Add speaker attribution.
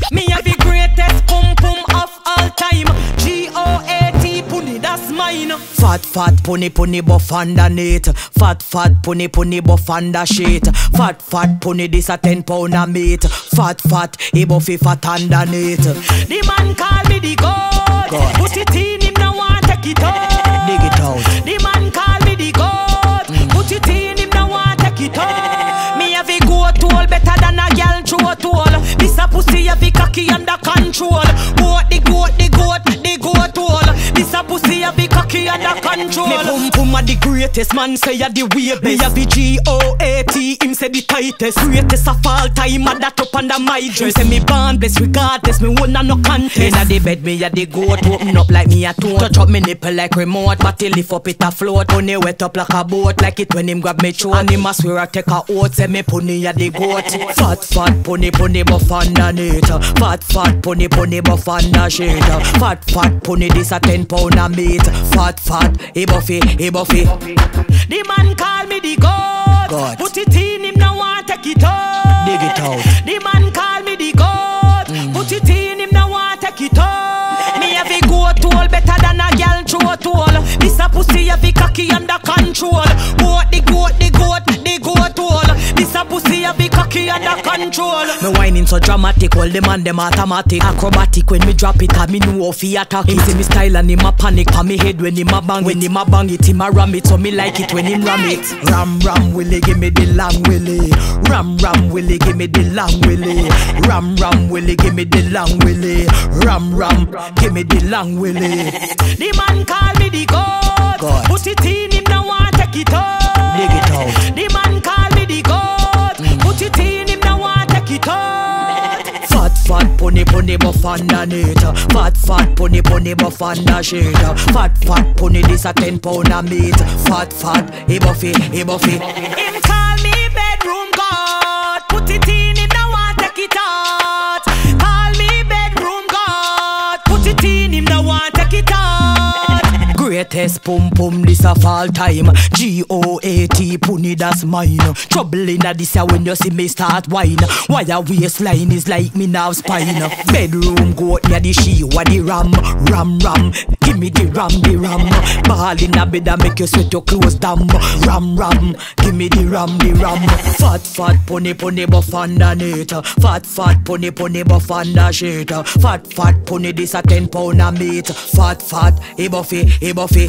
Speaker 1: Me have the greatest pum pum of all time. G-O-A-T punny, that's mine. Fat punny punny buff underneath. Fat punny punny buff under sheet. Fat punny this a 10 pound a meat. Fat he buffy fat underneath. The man call me the goat. Put it in him now want take it out. Dig it out. The man call me the goat. Put it in him now want take it out. Me have a goat tool better than a girl throat tool. This a pussy have a cocky under control. Goat the goat tool. This a pussy have a cocky under control. Me pum pum a the greatest man say a the way best. Me have a G-O-A-T him say the tightest. Greatest of all time a that up under my dress. Say me born blessed regardless me won't no contest. Inna the bed me a the goat open up like me a toad. Touch up me nipple like remote but he lift up it a float. Punny wet up like a boat like it when him grab me throat. And him a swear I take a oath say me punny a the goat. Fat punny buff underneath. Fat punny buff under sheet. Fat punny this a 10 pound a meat. Fat he buffy. The man call me the goat. Put it in him now want take it out. Dig it out. The man call me the goat. Put it in him now want take it out. Me have a goat tool better than a girl throat tool. This a pussy have a cocky under control. Goat the goat tool. This a pussy have a cocky under control. Me whining so dramatic, all the man them automatic. Acrobatic when me drop it, and me know if he attack it. See me style and him a panic, pa me head when him a bang. When him a bang it, him a ram it, so me like it when him ram it. Ram willy, give me the long willy. Ram willy, give me the long willy. Ram willy, give me the long willy. Ram give me the long willy. The man call me the goat. Put it in him now want take it out. Dig it out. The man call me the goat. Put it in him now want take it out. Fat punny buff underneath. Fat punny buff under sheet. Fat punny this a 10 pound a meat. Fat he buffy. Him call me bedroom god. Put it in him now want take it out. Call me bedroom god. Put it in him now want take it out. Greatest pum this of all time. G-O-A-T punny that's mine. Trouble in a this ya when you see me start whine. Why your waistline is like me now spine. Bedroom goat near the she what the ram. Give me the ram. Ball in a bed and make you sweat your clothes down. Ram. Give me the ram. Fat punny buff underneath. Fat punny buff under sheet. Fat punny this a 10 pound a meat. Fat he buffy.